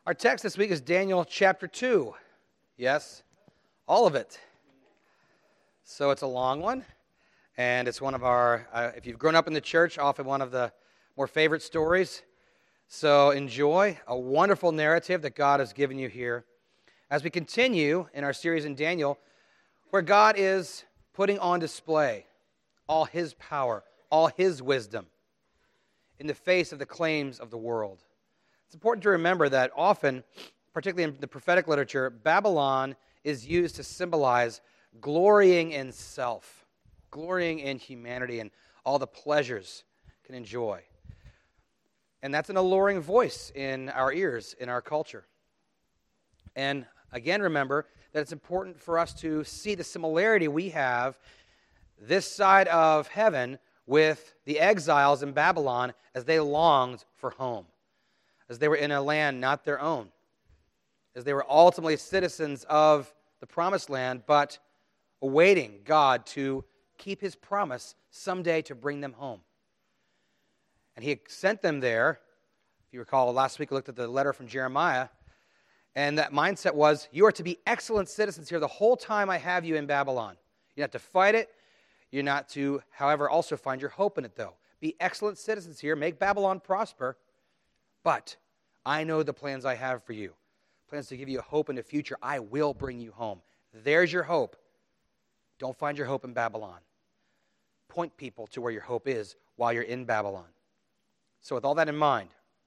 Our text this week is Daniel chapter 2. Yes, all of it. So it's a long one, and it's one of our, if you've grown up in the church, often one of the more favorite stories. So enjoy a wonderful narrative that God has given you here as we continue in our series in Daniel, where God is putting on display all His power, all His wisdom in the face of the claims of the world. It's important to remember that often, particularly in the prophetic literature, Babylon is used to symbolize glorying in self, glorying in humanity and all the pleasures it can enjoy. And that's an alluring voice in our ears, in our culture. And again, remember that it's important for us to see the similarity we have this side of heaven with the exiles in Babylon as they longed for home, as they were in a land not their own, as they were ultimately citizens of the promised land, but awaiting God to keep His promise someday to bring them home. And He sent them there. If you recall, last week we looked at the letter from Jeremiah, and that mindset was, you are to be excellent citizens here the whole time I have you in Babylon. You have to fight it. You're not to, however, also find your hope in it, though. Be excellent citizens here. Make Babylon prosper. But I know the plans I have for you. Plans to give you a hope in the future. I will bring you home. There's your hope. Don't find your hope in Babylon. Point people to where your hope is while you're in Babylon. So with all that in mind,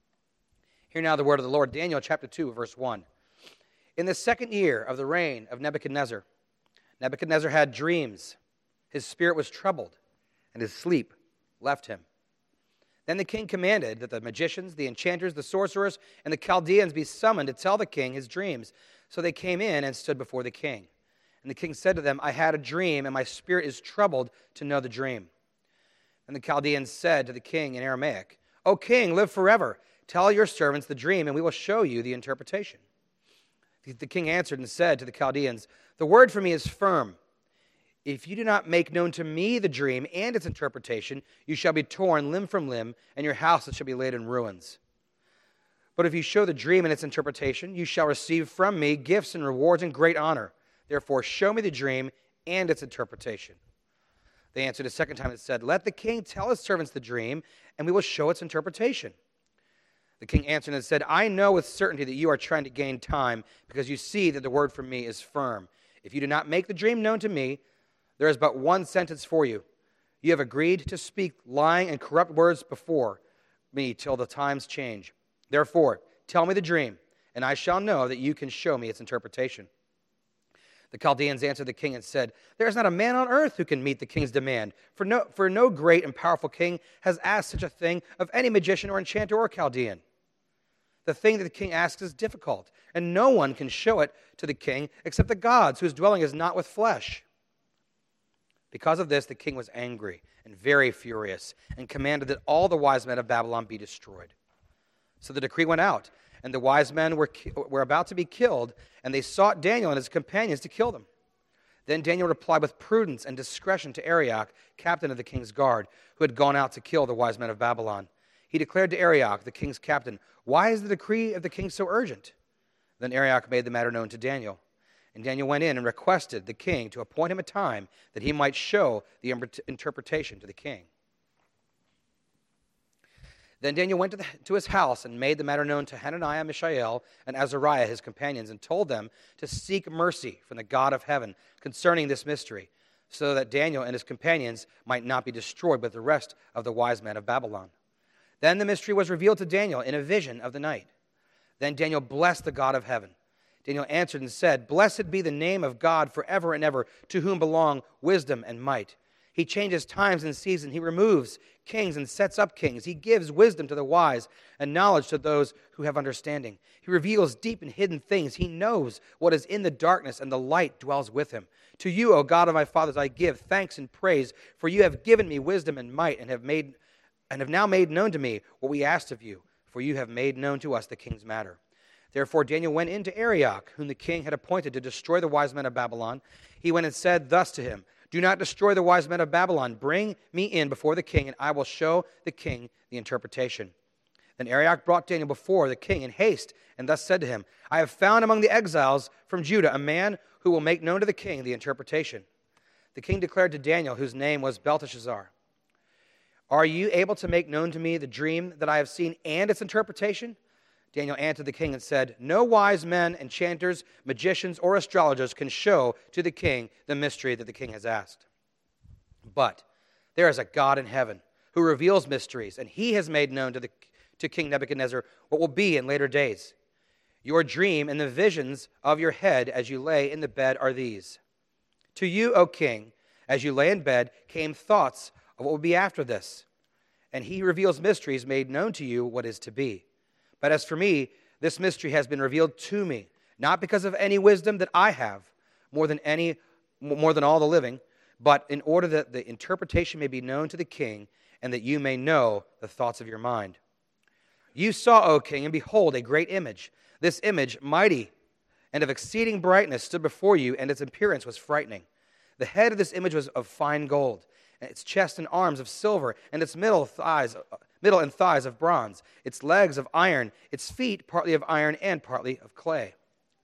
hear now the word of the Lord. Daniel chapter 2, verse 1. In the second year of the reign of Nebuchadnezzar, Nebuchadnezzar had dreams. His spirit was troubled, and his sleep left him. Then the king commanded that the magicians, the enchanters, the sorcerers, and the Chaldeans be summoned to tell the king his dreams. So they came in and stood before the king. And the king said to them, I had a dream, and my spirit is troubled to know the dream. And the Chaldeans said to the king in Aramaic, O king, live forever. Tell your servants the dream, and we will show you the interpretation. The king answered and said to the Chaldeans, The word for me is firm. If you do not make known to me the dream and its interpretation, you shall be torn limb from limb, and your houses shall be laid in ruins. But if you show the dream and its interpretation, you shall receive from me gifts and rewards and great honor. Therefore, show me the dream and its interpretation. They answered a second time and said, Let the king tell his servants the dream, and we will show its interpretation. The king answered and said, I know with certainty that you are trying to gain time, because you see that the word from me is firm. If you do not make the dream known to me, there is but one sentence for you. You have agreed to speak lying and corrupt words before me till the times change. Therefore, tell me the dream, and I shall know that you can show me its interpretation. The Chaldeans answered the king and said, There is not a man on earth who can meet the king's demand, for no great and powerful king has asked such a thing of any magician or enchanter or Chaldean. The thing that the king asks is difficult, and no one can show it to the king except the gods, whose dwelling is not with flesh. Because of this, the king was angry and very furious and commanded that all the wise men of Babylon be destroyed. So the decree went out, and the wise men were about to be killed, and they sought Daniel and his companions to kill them. Then Daniel replied with prudence and discretion to Arioch, captain of the king's guard, who had gone out to kill the wise men of Babylon. He declared to Arioch, the king's captain, Why is the decree of the king so urgent? Then Arioch made the matter known to Daniel. And Daniel went in and requested the king to appoint him a time that he might show the interpretation to the king. Then Daniel went to his house and made the matter known to Hananiah, Mishael, and Azariah, his companions, and told them to seek mercy from the God of heaven concerning this mystery, so that Daniel and his companions might not be destroyed with the rest of the wise men of Babylon. Then the mystery was revealed to Daniel in a vision of the night. Then Daniel blessed the God of heaven. Daniel answered and said, Blessed be the name of God forever and ever, to whom belong wisdom and might. He changes times and seasons. He removes kings and sets up kings. He gives wisdom to the wise and knowledge to those who have understanding. He reveals deep and hidden things. He knows what is in the darkness, and the light dwells with him. To you, O God of my fathers, I give thanks and praise, for you have given me wisdom and might, and have now made known to me what we asked of you, for you have made known to us the king's matter. Therefore Daniel went in to Arioch, whom the king had appointed to destroy the wise men of Babylon. He went and said thus to him, Do not destroy the wise men of Babylon. Bring me in before the king, and I will show the king the interpretation. Then Arioch brought Daniel before the king in haste, and thus said to him, I have found among the exiles from Judah a man who will make known to the king the interpretation. The king declared to Daniel, whose name was Belteshazzar, Are you able to make known to me the dream that I have seen and its interpretation? Daniel answered the king and said, No wise men, enchanters, magicians, or astrologers can show to the king the mystery that the king has asked. But there is a God in heaven who reveals mysteries, and he has made known to King Nebuchadnezzar what will be in later days. Your dream and the visions of your head as you lay in the bed are these. To you, O king, as you lay in bed, came thoughts of what will be after this. And he reveals mysteries made known to you what is to be. But as for me, this mystery has been revealed to me, not because of any wisdom that I have, more than all the living, but in order that the interpretation may be known to the king, and that you may know the thoughts of your mind. You saw, O king, and behold, a great image. This image, mighty and of exceeding brightness, stood before you, and its appearance was frightening. The head of this image was of fine gold, and its chest and arms of silver, and its middle and thighs of bronze, its legs of iron, its feet partly of iron and partly of clay.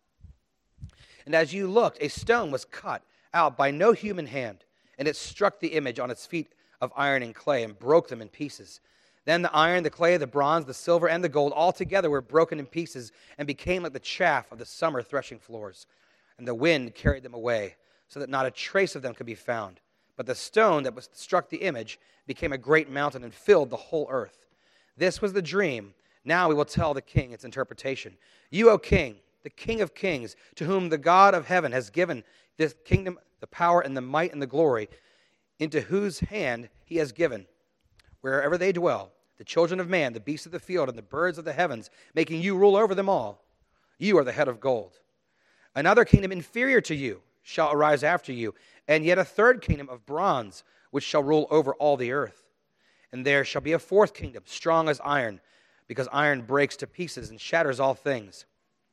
And as you looked, a stone was cut out by no human hand, and it struck the image on its feet of iron and clay and broke them in pieces. Then the iron, the clay, the bronze, the silver, and the gold all together were broken in pieces and became like the chaff of the summer threshing floors. And the wind carried them away, so that not a trace of them could be found. But the stone that struck the image became a great mountain and filled the whole earth. This was the dream. Now we will tell the king its interpretation. You, O king, the King of kings, to whom the God of heaven has given this kingdom, the power and the might and the glory, into whose hand he has given, wherever they dwell, the children of man, the beasts of the field, and the birds of the heavens, making you rule over them all. You are the head of gold. Another kingdom inferior to you shall arise after you, and yet a third kingdom of bronze, which shall rule over all the earth. And there shall be a fourth kingdom, strong as iron, because iron breaks to pieces and shatters all things.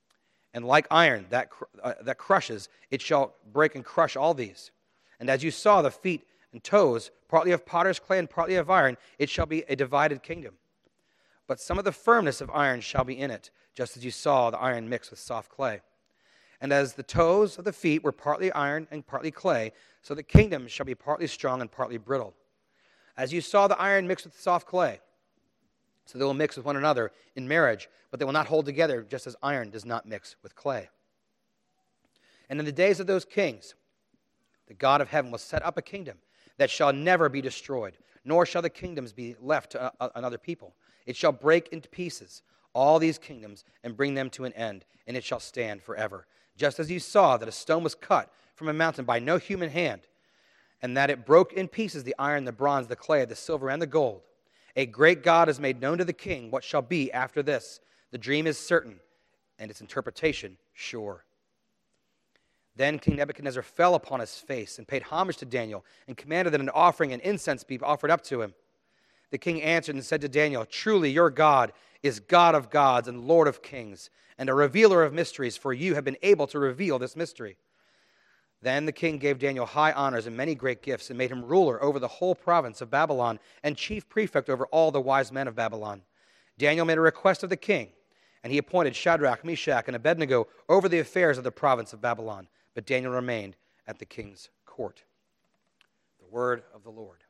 And like iron that crushes, it shall break and crush all these. And as you saw the feet and toes, partly of potter's clay and partly of iron, it shall be a divided kingdom. But some of the firmness of iron shall be in it, just as you saw the iron mixed with soft clay. And as the toes of the feet were partly iron and partly clay, so the kingdom shall be partly strong and partly brittle. As you saw the iron mixed with soft clay, so they will mix with one another in marriage, but they will not hold together, just as iron does not mix with clay. And in the days of those kings, the God of heaven will set up a kingdom that shall never be destroyed, nor shall the kingdoms be left to another people. It shall break into pieces all these kingdoms and bring them to an end, and it shall stand forever. Just as you saw that a stone was cut from a mountain by no human hand, and that it broke in pieces the iron, the bronze, the clay, the silver, and the gold. A great God has made known to the king what shall be after this. The dream is certain, and its interpretation sure. Then King Nebuchadnezzar fell upon his face and paid homage to Daniel and commanded that an offering and incense be offered up to him. The king answered and said to Daniel, Truly your God is God of gods and Lord of kings, and a revealer of mysteries, for you have been able to reveal this mystery. Then the king gave Daniel high honors and many great gifts, and made him ruler over the whole province of Babylon and chief prefect over all the wise men of Babylon. Daniel made a request of the king, and he appointed Shadrach, Meshach, and Abednego over the affairs of the province of Babylon. But Daniel remained at the king's court. The word of the Lord.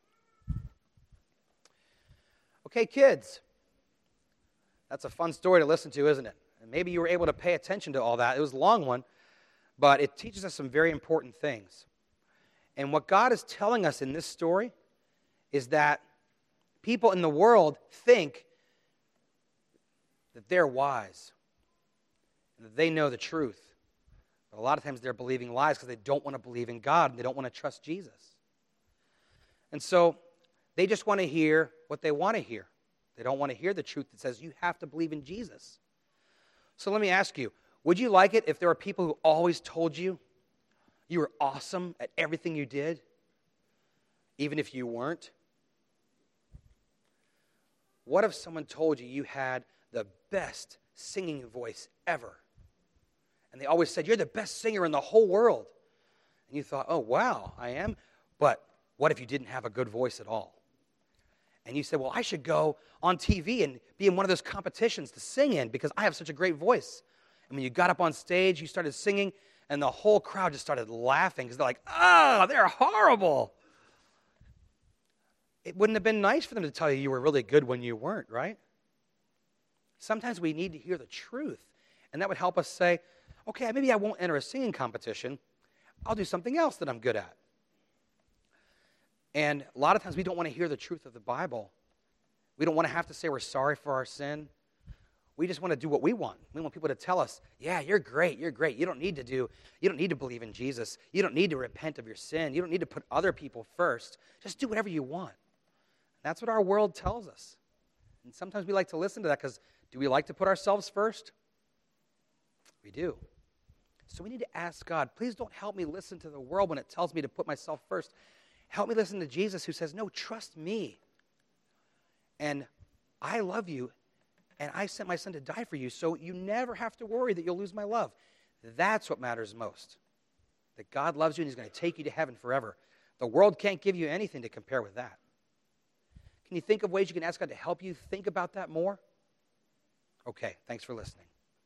Okay, kids. That's a fun story to listen to, isn't it? And maybe you were able to pay attention to all that. It was a long one, but it teaches us some very important things. And what God is telling us in this story is that people in the world think that they're wise and that they know the truth. But a lot of times they're believing lies because they don't want to believe in God and they don't want to trust Jesus. And so they just want to hear what they want to hear. They don't want to hear the truth that says you have to believe in Jesus. So let me ask you, would you like it if there were people who always told you you were awesome at everything you did, even if you weren't? What if someone told you you had the best singing voice ever? And they always said, you're the best singer in the whole world. And you thought, oh, wow, I am. But what if you didn't have a good voice at all? And you said, well, I should go on TV and be in one of those competitions to sing in because I have such a great voice. And when you got up on stage, you started singing, and the whole crowd just started laughing because they're like, oh, they're horrible. It wouldn't have been nice for them to tell you were really good when you weren't, right? Sometimes we need to hear the truth, and that would help us say, okay, maybe I won't enter a singing competition. I'll do something else that I'm good at. And a lot of times we don't want to hear the truth of the Bible. We don't want to have to say we're sorry for our sin. We just want to do what we want. We want people to tell us, yeah, you're great, you're great. You don't need to believe in Jesus. You don't need to repent of your sin. You don't need to put other people first. Just do whatever you want. That's what our world tells us. And sometimes we like to listen to that because do we like to put ourselves first? We do. So we need to ask God, please don't help me listen to the world when it tells me to put myself first. Help me listen to Jesus who says, no, trust me. And I love you, and I sent my son to die for you, so you never have to worry that you'll lose my love. That's what matters most. That God loves you and he's going to take you to heaven forever. The world can't give you anything to compare with that. Can you think of ways you can ask God to help you think about that more? Okay, thanks for listening.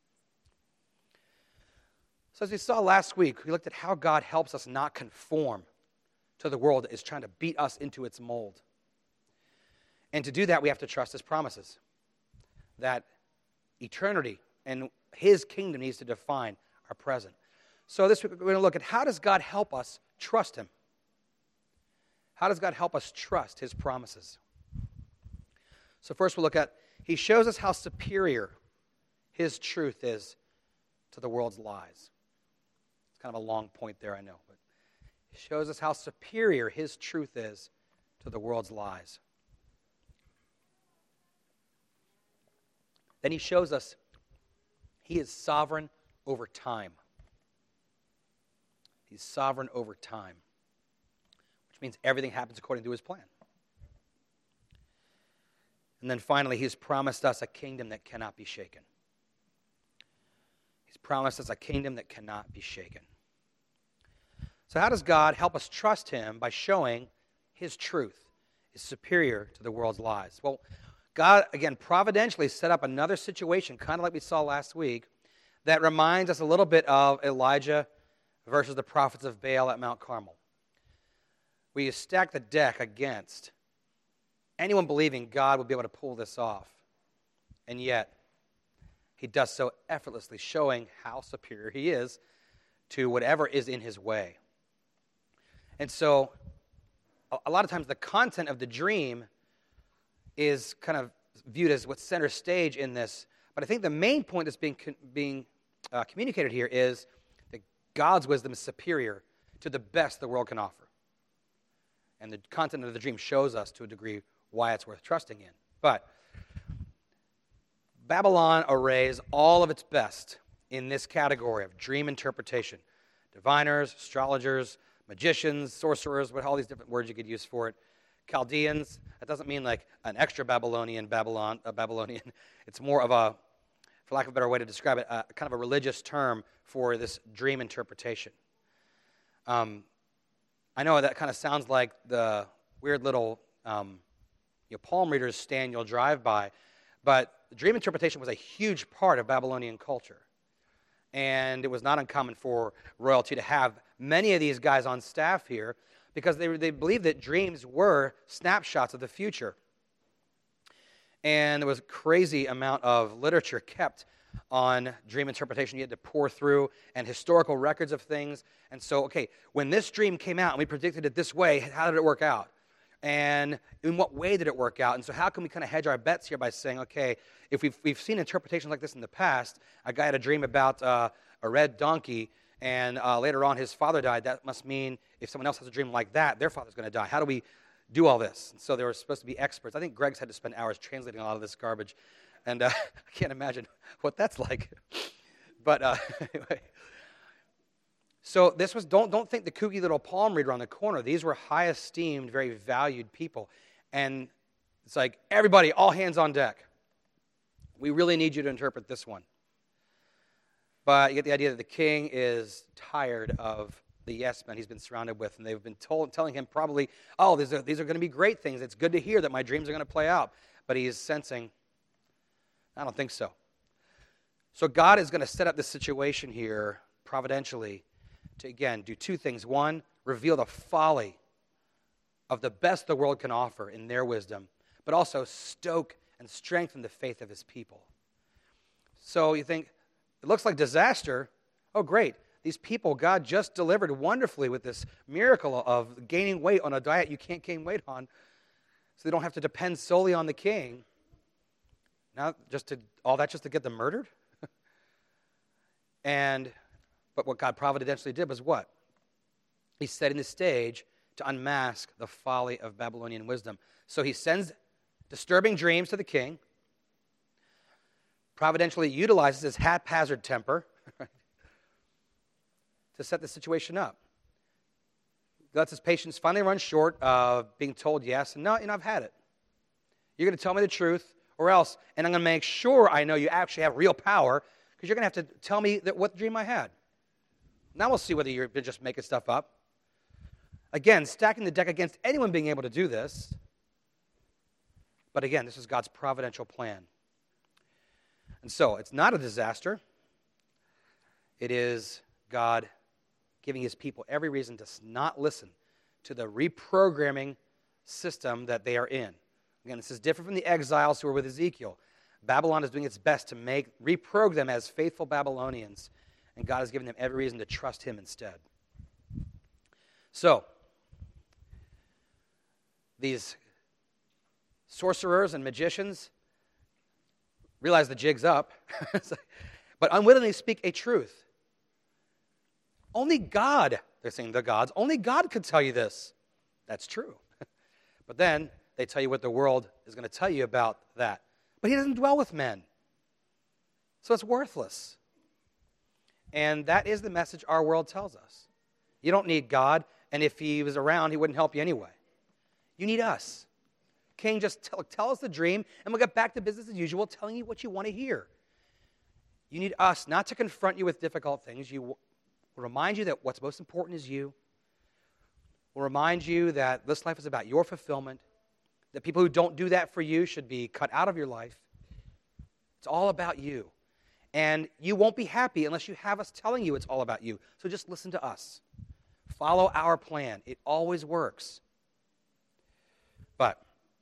So as we saw last week, we looked at how God helps us not conform to the world that is trying to beat us into its mold. And to do that, we have to trust his promises. That eternity and his kingdom needs to define our present. So this week we're going to look at how does God help us trust him? How does God help us trust his promises? So first we'll look at, he shows us how superior his truth is to the world's lies. It's kind of a long point there, I know. But he shows us how superior his truth is to the world's lies. Then he shows us he is sovereign over time. He's sovereign over time, which means everything happens according to his plan. And then finally, he's promised us a kingdom that cannot be shaken. He's promised us a kingdom that cannot be shaken. So how does God help us trust him? By showing his truth is superior to the world's lies. Well, God, again, providentially set up another situation, kind of like we saw last week, that reminds us a little bit of Elijah versus the prophets of Baal at Mount Carmel. We stack the deck against anyone believing God would be able to pull this off. And yet, he does so effortlessly, showing how superior he is to whatever is in his way. And so, a lot of times the content of the dream is kind of viewed as what's center stage in this. But I think the main point that's being communicated here is that God's wisdom is superior to the best the world can offer. And the content of the dream shows us to a degree why it's worth trusting in. But Babylon arrays all of its best in this category of dream interpretation. Diviners, astrologers, magicians, sorcerers, what all these different words you could use for it. Chaldeans, that doesn't mean like an extra Babylonian. It's more of a, for lack of a better way to describe it, kind of a religious term for this dream interpretation. I know that kind of sounds like the weird little palm readers stand you'll drive by, but dream interpretation was a huge part of Babylonian culture. And it was not uncommon for royalty to have many of these guys on staff here because they believed that dreams were snapshots of the future. And there was a crazy amount of literature kept on dream interpretation. You had to pour through and historical records of things. And so, okay, when this dream came out and we predicted it this way, how did it work out? And in what way did it work out? And so how can we kind of hedge our bets here by saying, okay, if we've seen interpretations like this in the past, a guy had a dream about a red donkey, and later on his father died, that must mean if someone else has a dream like that, their father's going to die. How do we do all this? And so they were supposed to be experts. I think Greg's had to spend hours translating a lot of this garbage, and I can't imagine what that's like. But anyway. So this was, don't think the kooky little palm reader on the corner. These were high esteemed, very valued people. And it's like, everybody, all hands on deck. We really need you to interpret this one. But you get the idea that the king is tired of the yes men he's been surrounded with, and they've been telling him probably, oh, these are going to be great things. It's good to hear that my dreams are going to play out. But he's sensing, I don't think so. So God is going to set up this situation here providentially to, again, do two things. One, reveal the folly of the best the world can offer in their wisdom, but also stoke and strengthen the faith of his people. So you think, it looks like disaster. Oh, great. These people, God just delivered wonderfully with this miracle of gaining weight on a diet you can't gain weight on, so they don't have to depend solely on the king. Now, just to get them murdered? But what God providentially did was what? He's setting the stage to unmask the folly of Babylonian wisdom. So he sends disturbing dreams to the king, providentially utilizes his haphazard temper to set the situation up. He lets his patience finally run short of being told yes, and no, I've had it. You're going to tell me the truth, or else, and I'm going to make sure I know you actually have real power, because you're going to have to tell me what dream I had. Now we'll see whether you're just making stuff up. Again, stacking the deck against anyone being able to do this. But again, this is God's providential plan. And so, it's not a disaster. It is God giving his people every reason to not listen to the reprogramming system that they are in. Again, this is different from the exiles who were with Ezekiel. Babylon is doing its best to reprogram them as faithful Babylonians, and God has given them every reason to trust him instead. So, these sorcerers and magicians realize the jig's up, but unwittingly speak a truth. Only God, they're saying the gods, only God could tell you this. That's true. But then they tell you what the world is going to tell you about that. But he doesn't dwell with men. So it's worthless. And that is the message our world tells us. You don't need God, and if he was around, he wouldn't help you anyway. You need us. King, just tell us the dream, and we'll get back to business as usual, telling you what you want to hear. You need us not to confront you with difficult things. We'll remind you that what's most important is you. We'll remind you that this life is about your fulfillment, that people who don't do that for you should be cut out of your life. It's all about you. And you won't be happy unless you have us telling you it's all about you. So just listen to us. Follow our plan. It always works. But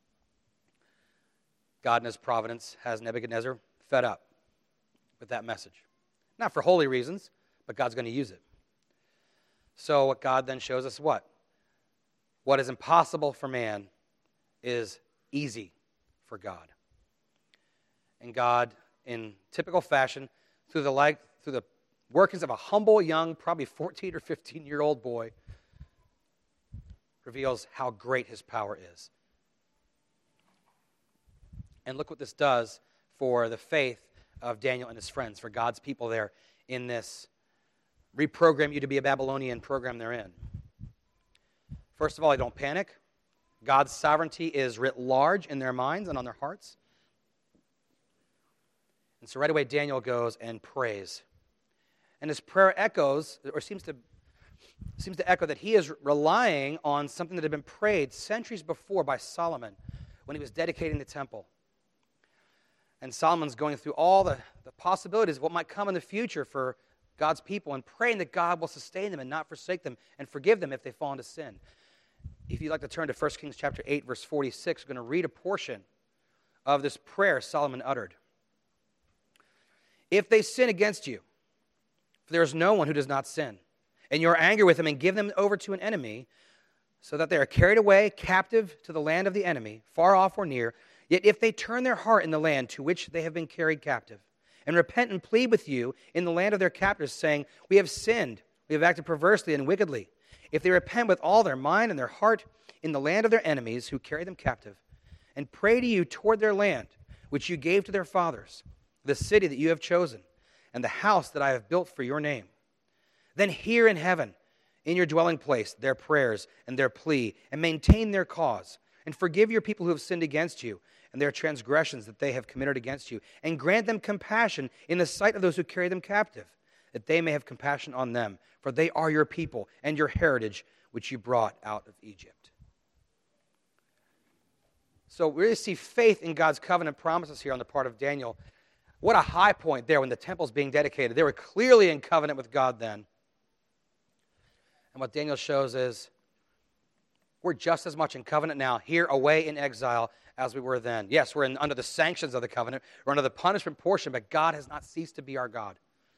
God in his providence has Nebuchadnezzar fed up with that message. Not for holy reasons, but God's going to use it. So what God then shows us what? What is impossible for man is easy for God. And God, in typical fashion, through the workings of a humble young, probably 14 or 15-year-old boy, reveals how great his power is. And look what this does for the faith of Daniel and his friends, for God's people there in this reprogram you to be a Babylonian program they're in. First of all, they don't panic. God's sovereignty is writ large in their minds and on their hearts. And so right away Daniel goes and prays. And his prayer echoes, or seems to echo that he is relying on something that had been prayed centuries before by Solomon when he was dedicating the temple. And Solomon's going through all the possibilities of what might come in the future for God's people and praying that God will sustain them and not forsake them and forgive them if they fall into sin. If you'd like to turn to 1 Kings chapter 8, verse 46, we're going to read a portion of this prayer Solomon uttered. If they sin against you, for there is no one who does not sin, and you are angry with them and give them over to an enemy, so that they are carried away captive to the land of the enemy, far off or near, yet if they turn their heart in the land to which they have been carried captive, and repent and plead with you in the land of their captors, saying, we have sinned, we have acted perversely and wickedly, if they repent with all their mind and their heart in the land of their enemies who carry them captive, and pray to you toward their land, which you gave to their fathers, the city that you have chosen, and the house that I have built for your name, then hear in heaven, in your dwelling place, their prayers and their plea, and maintain their cause, and forgive your people who have sinned against you, and their transgressions that they have committed against you, and grant them compassion in the sight of those who carry them captive, that they may have compassion on them, for they are your people and your heritage, which you brought out of Egypt. So we really see faith in God's covenant promises here on the part of Daniel. What a high point there when the temple's being dedicated. They were clearly in covenant with God then. And what Daniel shows is we're just as much in covenant now, here away in exile, as we were then. Yes, we're under the sanctions of the covenant. We're under the punishment portion, but God has not ceased to be our God.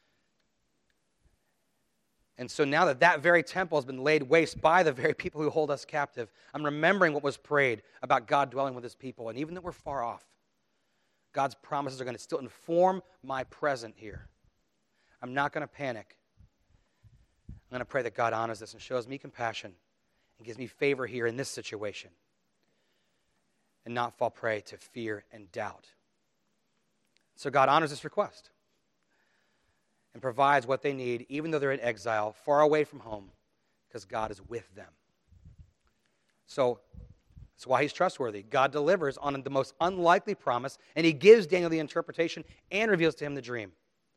And so now that that very temple has been laid waste by the very people who hold us captive, I'm remembering what was prayed about God dwelling with his people. And even though we're far off, God's promises are going to still inform my present here. I'm not going to panic. I'm going to pray that God honors this and shows me compassion and gives me favor here in this situation and not fall prey to fear and doubt. So God honors this request and provides what they need, even though they're in exile, far away from home, because God is with them. So that's why he's trustworthy. God delivers on the most unlikely promise, and he gives Daniel the interpretation and reveals to him the dream.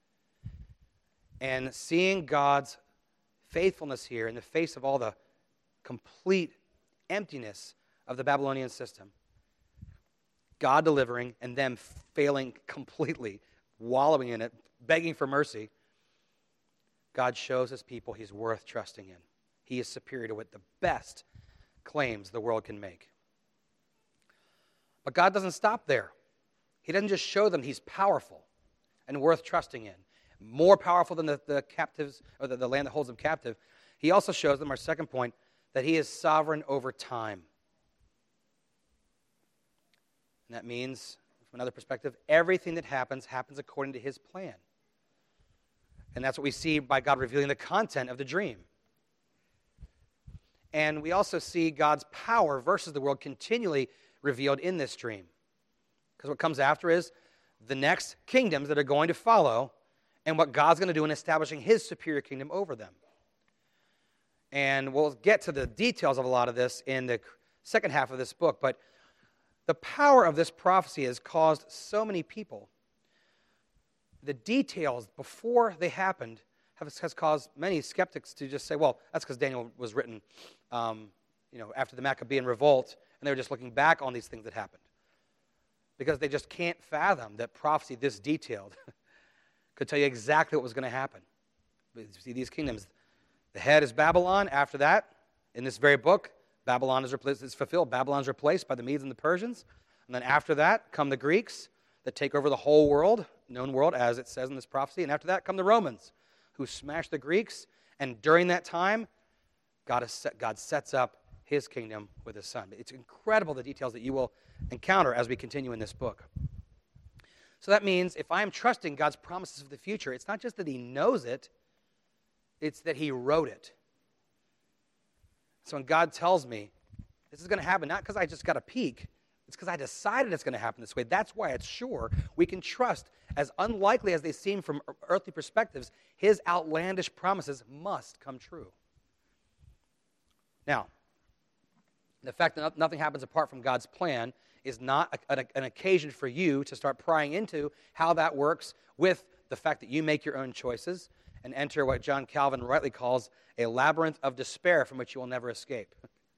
And seeing God's faithfulness here in the face of all the complete emptiness of the Babylonian system, God delivering and them failing completely, wallowing in it, begging for mercy, God shows his people he's worth trusting in. He is superior to what the best claims the world can make. But God doesn't stop there. He doesn't just show them he's powerful and worth trusting in, more powerful than the captives or the land that holds them captive. He also shows them, our second point, that he is sovereign over time. And that means, from another perspective, everything that happens according to his plan. And that's what we see by God revealing the content of the dream. And we also see God's power versus the world continually revealed in this dream. Because what comes after is the next kingdoms that are going to follow and what God's going to do in establishing his superior kingdom over them. And we'll get to the details of a lot of this in the second half of this book, but the power of this prophecy has caused so many people. The details before they happened has caused many skeptics to just say, well, that's because Daniel was written after the Maccabean revolt, and they were just looking back on these things that happened. Because they just can't fathom that prophecy this detailed could tell you exactly what was going to happen. You see these kingdoms. The head is Babylon. After that, in this very book, Babylon is fulfilled. Babylon's replaced by the Medes and the Persians. And then after that come the Greeks that take over the whole world, known world, as it says in this prophecy. And after that come the Romans, who smash the Greeks. And during that time, God sets up his kingdom with his son. It's incredible the details that you will encounter as we continue in this book. So that means if I am trusting God's promises for the future, it's not just that he knows it, it's that he wrote it. So when God tells me this is going to happen, not because I just got a peek, it's because I decided it's going to happen this way. That's why it's sure. We can trust, as unlikely as they seem from earthly perspectives, his outlandish promises must come true. Now, the fact that nothing happens apart from God's plan is not an occasion for you to start prying into how that works with the fact that you make your own choices and enter what John Calvin rightly calls a labyrinth of despair from which you will never escape.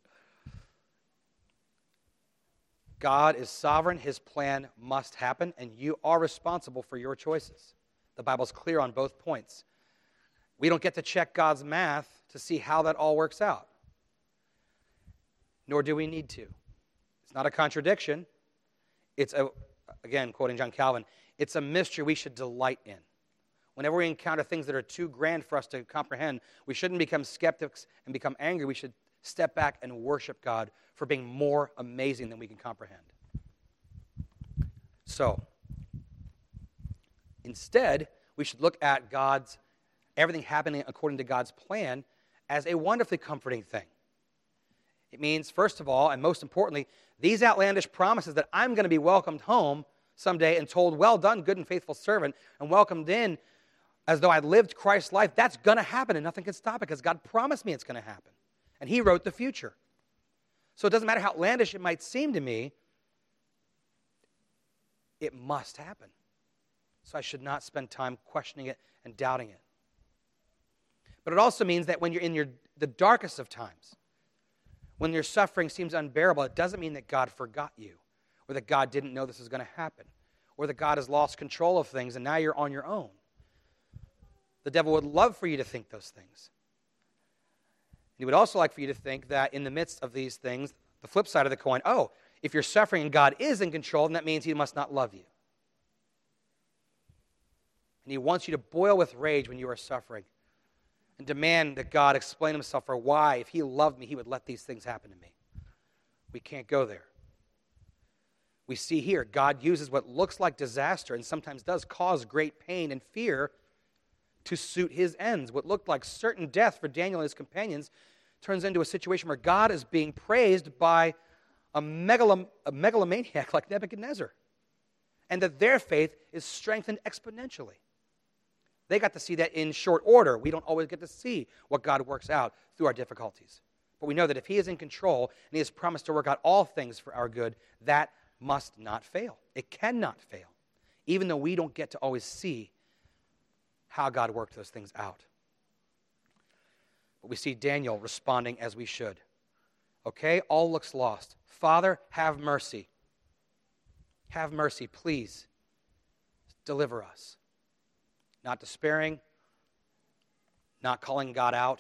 God is sovereign. His plan must happen, and you are responsible for your choices. The Bible's clear on both points. We don't get to check God's math to see how that all works out. Nor do we need to. It's not a contradiction. It's again, quoting John Calvin, it's a mystery we should delight in. Whenever we encounter things that are too grand for us to comprehend, we shouldn't become skeptics and become angry. We should step back and worship God for being more amazing than we can comprehend. So, instead, we should look at everything happening according to God's plan as a wonderfully comforting thing. It means, first of all, and most importantly, these outlandish promises that I'm going to be welcomed home someday and told, well done, good and faithful servant, and welcomed in as though I'd lived Christ's life, that's going to happen and nothing can stop it because God promised me it's going to happen. And he wrote the future. So it doesn't matter how outlandish it might seem to me, it must happen. So I should not spend time questioning it and doubting it. But it also means that when you're in the darkest of times, when your suffering seems unbearable, it doesn't mean that God forgot you, or that God didn't know this was going to happen, or that God has lost control of things and now you're on your own. The devil would love for you to think those things. He would also like for you to think that in the midst of these things, the flip side of the coin, oh, if you're suffering and God is in control, then that means he must not love you. And he wants you to boil with rage when you are suffering and demand that God explain himself for why, if he loved me, he would let these things happen to me. We can't go there. We see here, God uses what looks like disaster and sometimes does cause great pain and fear to suit his ends. What looked like certain death for Daniel and his companions turns into a situation where God is being praised by a megalomaniac like Nebuchadnezzar, and that their faith is strengthened exponentially. They got to see that in short order. We don't always get to see what God works out through our difficulties. But we know that if he is in control and he has promised to work out all things for our good, that must not fail. It cannot fail, even though we don't get to always see how God worked those things out. But we see Daniel responding as we should. Okay, all looks lost. Father, have mercy. Have mercy, please. Deliver us. Not despairing, not calling God out,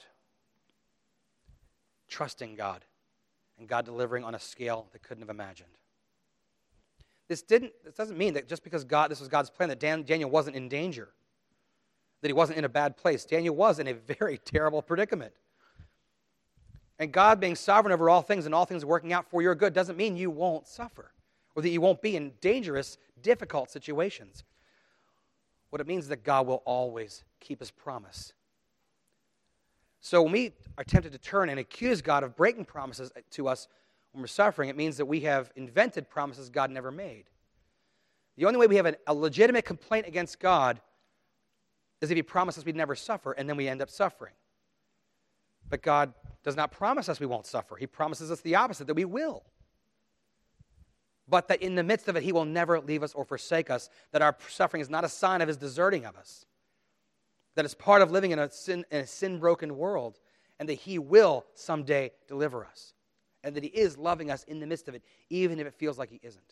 trusting God, and God delivering on a scale they couldn't have imagined. This doesn't mean that just because this was God's plan that Daniel wasn't in danger, that he wasn't in a bad place. Daniel was in a very terrible predicament. And God being sovereign over all things and all things working out for your good doesn't mean you won't suffer or that you won't be in dangerous, difficult situations. What it means is that God will always keep his promise. So when we are tempted to turn and accuse God of breaking promises to us when we're suffering, it means that we have invented promises God never made. The only way we have a legitimate complaint against God is if he promised us we'd never suffer, and then we end up suffering. But God does not promise us we won't suffer. He promises us the opposite, that we will. But that in the midst of it, he will never leave us or forsake us, that our suffering is not a sign of his deserting of us, that it's part of living in a sin-broken world, and that he will someday deliver us, and that he is loving us in the midst of it, even if it feels like he isn't.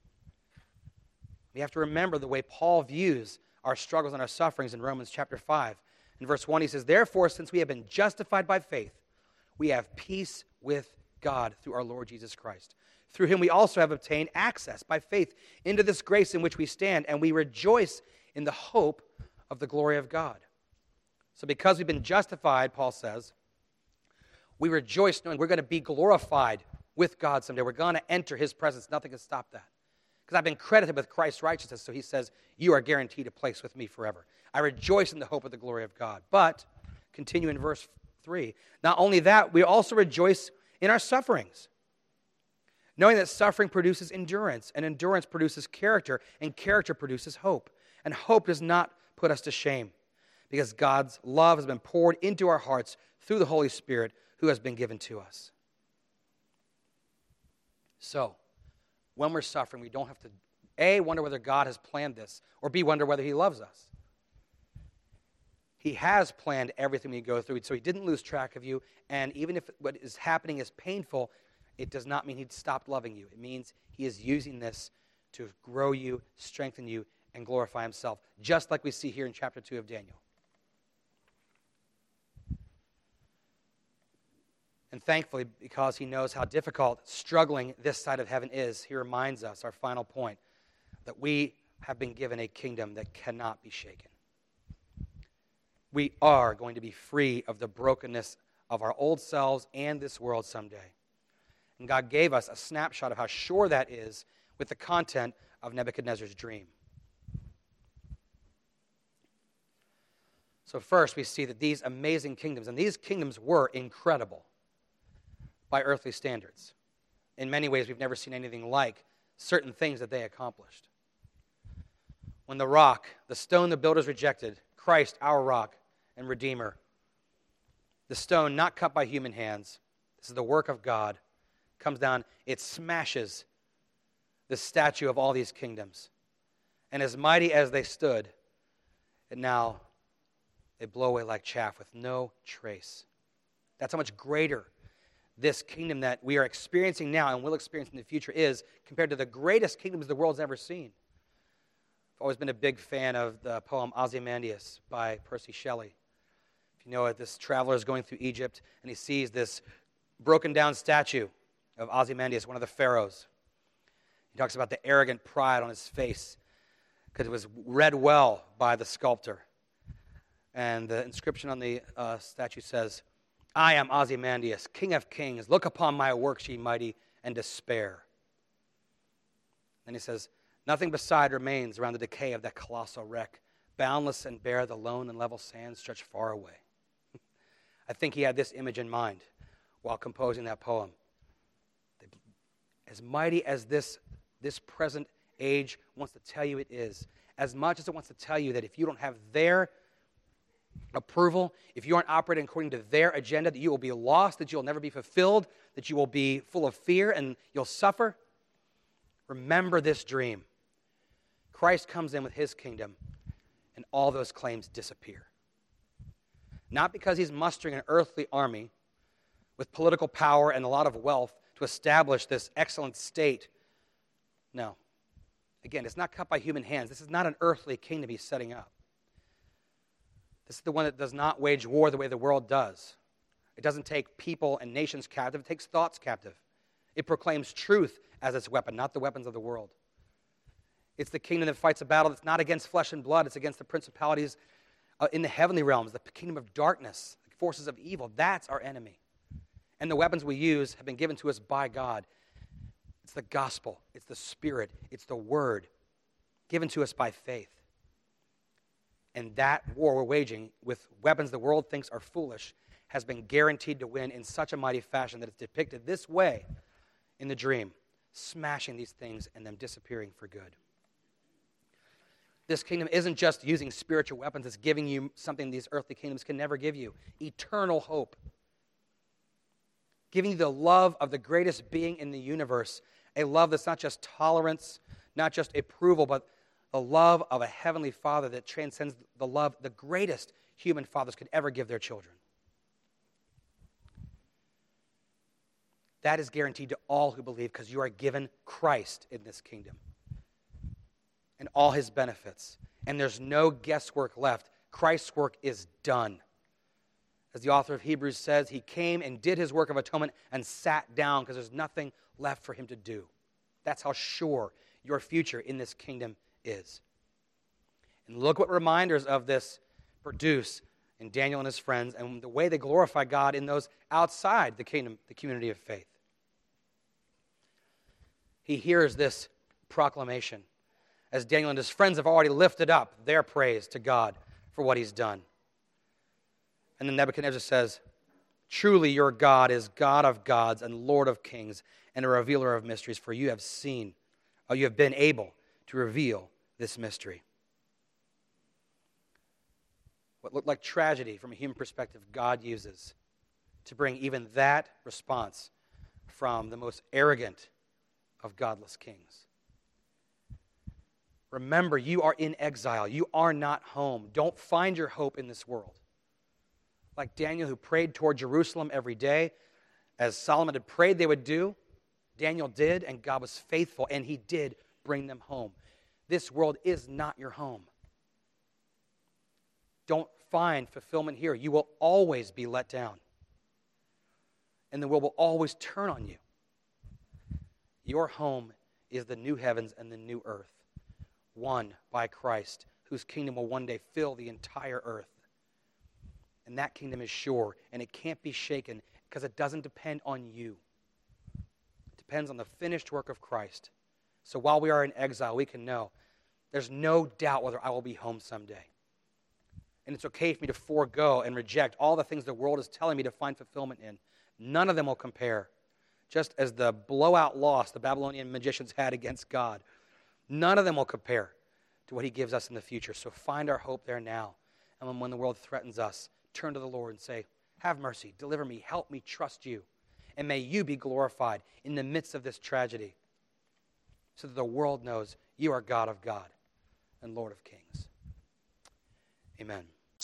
We have to remember the way Paul views our struggles and our sufferings in Romans chapter 5. In verse 1, he says, "Therefore, since we have been justified by faith, we have peace with God through our Lord Jesus Christ. Through him we also have obtained access by faith into this grace in which we stand, and we rejoice in the hope of the glory of God." So because we've been justified, Paul says, we rejoice knowing we're going to be glorified with God someday. We're going to enter his presence. Nothing can stop that. Because I've been credited with Christ's righteousness, so he says, you are guaranteed a place with me forever. I rejoice in the hope of the glory of God. But, continue in verse 3, not only that, we also rejoice in our sufferings, knowing that suffering produces endurance, and endurance produces character, and character produces hope. And hope does not put us to shame, because God's love has been poured into our hearts through the Holy Spirit who has been given to us. So, when we're suffering, we don't have to, A, wonder whether God has planned this, or B, wonder whether he loves us. He has planned everything we go through, so he didn't lose track of you, and even if what is happening is painful, it does not mean he'd stopped loving you. It means he is using this to grow you, strengthen you, and glorify himself, just like we see here in chapter 2 of Daniel. And thankfully, because he knows how difficult struggling this side of heaven is, he reminds us, our final point, that we have been given a kingdom that cannot be shaken. We are going to be free of the brokenness of our old selves and this world someday. And God gave us a snapshot of how sure that is with the content of Nebuchadnezzar's dream. So first, we see that these amazing kingdoms, and these kingdoms were incredible by earthly standards. In many ways, we've never seen anything like certain things that they accomplished. When the rock, the stone the builders rejected, Christ, our rock and Redeemer, the stone not cut by human hands, this is the work of God, comes down, it smashes the statue of all these kingdoms. And as mighty as they stood, it now They blow away like chaff with no trace. That's how much greater this kingdom that we are experiencing now and will experience in the future is compared to the greatest kingdoms the world's ever seen. I've always been a big fan of the poem Ozymandias by Percy Shelley. If you know it, this traveler is going through Egypt and he sees this broken down statue of Ozymandias, one of the pharaohs. He talks about the arrogant pride on his face because it was read well by the sculptor. And the inscription on the statue says, "I am Ozymandias, king of kings. Look upon my works, ye mighty, and despair." Then he says, "Nothing beside remains around the decay of that colossal wreck. Boundless and bare, the lone and level sands stretch far away." I think he had this image in mind while composing that poem. As mighty as this present age wants to tell you it is, as much as it wants to tell you that if you don't have their approval, if you aren't operating according to their agenda, that you will be lost, that you'll never be fulfilled, that you will be full of fear and you'll suffer, remember this dream. Christ comes in with his kingdom, and all those claims disappear. Not because he's mustering an earthly army with political power and a lot of wealth to establish this excellent state. No. Again, it's not cut by human hands. This is not an earthly kingdom he's setting up. This is the one that does not wage war the way the world does. It doesn't take people and nations captive. It takes thoughts captive. It proclaims truth as its weapon, not the weapons of the world. It's the kingdom that fights a battle that's not against flesh and blood. It's against the principalities in the heavenly realms, the kingdom of darkness, the forces of evil. That's our enemy. And the weapons we use have been given to us by God. It's the gospel. It's the Spirit. It's the Word given to us by faith. And that war we're waging with weapons the world thinks are foolish has been guaranteed to win in such a mighty fashion that it's depicted this way in the dream, smashing these things and them disappearing for good. This kingdom isn't just using spiritual weapons, it's giving you something these earthly kingdoms can never give you, eternal hope. Giving you the love of the greatest being in the universe, a love that's not just tolerance, not just approval, but the love of a heavenly Father that transcends the love the greatest human fathers could ever give their children. That is guaranteed to all who believe because you are given Christ in this kingdom and all his benefits. And there's no guesswork left. Christ's work is done. As the author of Hebrews says, he came and did his work of atonement and sat down because there's nothing left for him to do. That's how sure your future in this kingdom is. And look what reminders of this produce in Daniel and his friends and the way they glorify God in those outside the kingdom, the community of faith. He hears this proclamation as Daniel and his friends have already lifted up their praise to God for what he's done. And then Nebuchadnezzar says, "Truly your God is God of gods and Lord of kings and a revealer of mysteries, for you have been able to reveal this mystery." What looked like tragedy from a human perspective, God uses to bring even that response from the most arrogant of godless kings. Remember, you are in exile. You are not home. Don't find your hope in this world. Like Daniel, who prayed toward Jerusalem every day, as Solomon had prayed they would do, Daniel did, and God was faithful, and he did bring them home. This world is not your home. Don't find fulfillment here. You will always be let down. And the world will always turn on you. Your home is the new heavens and the new earth, won by Christ, whose kingdom will one day fill the entire earth. And that kingdom is sure, and it can't be shaken because it doesn't depend on you. It depends on the finished work of Christ. So while we are in exile, we can know there's no doubt whether I will be home someday. And it's okay for me to forego and reject all the things the world is telling me to find fulfillment in. None of them will compare. Just as the blowout loss the Babylonian magicians had against God, none of them will compare to what he gives us in the future. So find our hope there now. And when the world threatens us, turn to the Lord and say, "Have mercy, deliver me, help me trust you. And may you be glorified in the midst of this tragedy so that the world knows you are God of God and Lord of kings." Amen.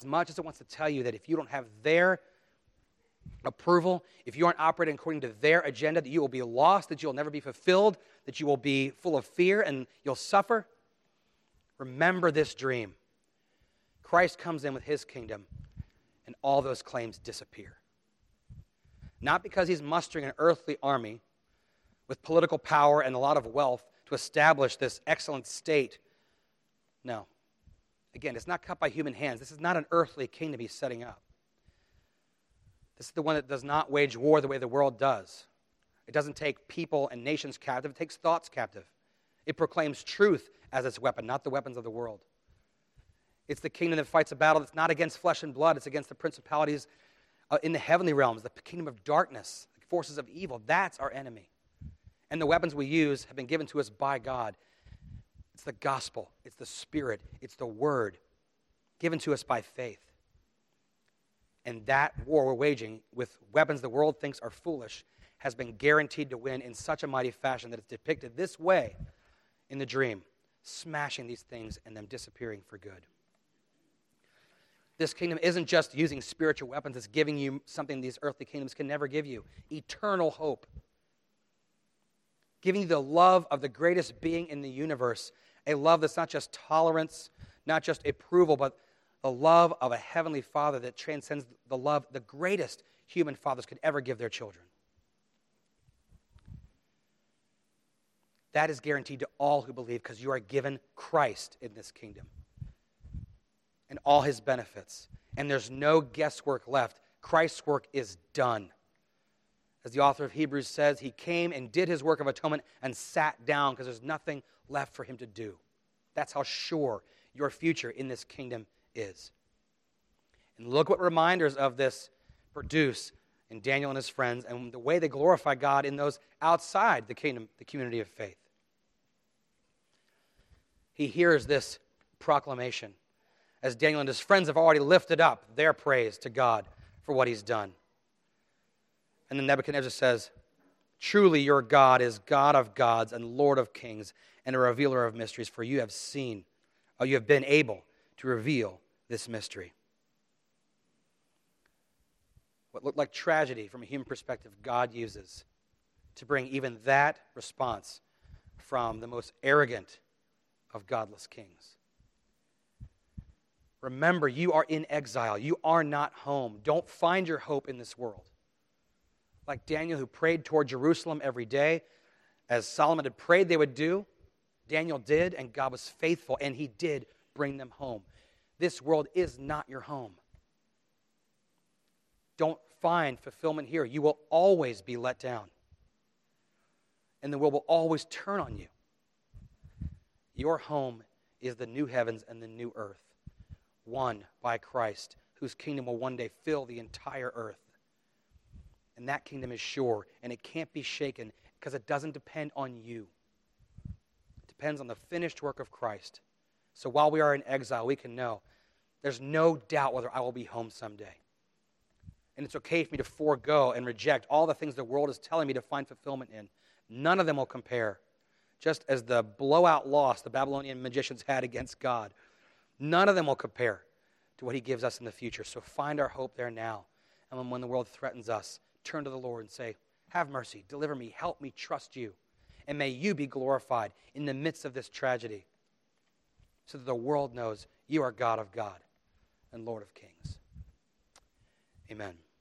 as much as it wants to tell you that if you don't have their approval, if you aren't operating according to their agenda, that you will be lost, that you'll never be fulfilled, that you will be full of fear and you'll suffer, remember this dream. Christ comes in with his kingdom, and all those claims disappear. Not because he's mustering an earthly army with political power and a lot of wealth to establish this excellent state. No. Again, it's not cut by human hands. This is not an earthly kingdom he's setting up. This is the one that does not wage war the way the world does. It doesn't take people and nations captive. It takes thoughts captive. It proclaims truth as its weapon, not the weapons of the world. It's the kingdom that fights a battle that's not against flesh and blood. It's against the principalities in the heavenly realms, the kingdom of darkness, the forces of evil. That's our enemy. And the weapons we use have been given to us by God. It's the gospel. It's the Spirit. It's the Word given to us by faith. And that war we're waging with weapons the world thinks are foolish has been guaranteed to win in such a mighty fashion that it's depicted this way in the dream, smashing these things and them disappearing for good. This kingdom isn't just using spiritual weapons, it's giving you something these earthly kingdoms can never give you, eternal hope. Giving you the love of the greatest being in the universe, a love that's not just tolerance, not just approval, but the love of a heavenly Father that transcends the love the greatest human fathers could ever give their children. That is guaranteed to all who believe because you are given Christ in this kingdom and all his benefits. And there's no guesswork left. Christ's work is done. As the author of Hebrews says, he came and did his work of atonement and sat down because there's nothing left for him to do. That's how sure your future in this kingdom is. And look what reminders of this produce in Daniel and his friends and the way they glorify God in those outside the kingdom, the community of faith. He hears this proclamation as Daniel and his friends have already lifted up their praise to God for what he's done. And then Nebuchadnezzar says, "Truly your God is God of gods and Lord of kings and a revealer of mysteries, for you have been able to reveal this mystery." What looked like tragedy from a human perspective, God uses to bring even that response from the most arrogant of godless kings. Remember, you are in exile. You are not home. Don't find your hope in this world. Like Daniel, who prayed toward Jerusalem every day, as Solomon had prayed they would do, Daniel did, and God was faithful, and he did bring them home. This world is not your home. Don't find fulfillment here. You will always be let down. And the world will always turn on you. Your home is the new heavens and the new earth, won by Christ, whose kingdom will one day fill the entire earth. And that kingdom is sure, and it can't be shaken because it doesn't depend on you. It depends on the finished work of Christ. So while we are in exile, we can know there's no doubt whether I will be home someday. And it's okay for me to forego and reject all the things the world is telling me to find fulfillment in. None of them will compare. Just as the blowout loss the Babylonian magicians had against God, none of them will compare to what he gives us in the future. So find our hope there now. And when the world threatens us, turn to the Lord and say, "Have mercy, deliver me, help me trust you. And may you be glorified in the midst of this tragedy so that the world knows you are God of God and Lord of kings." Amen.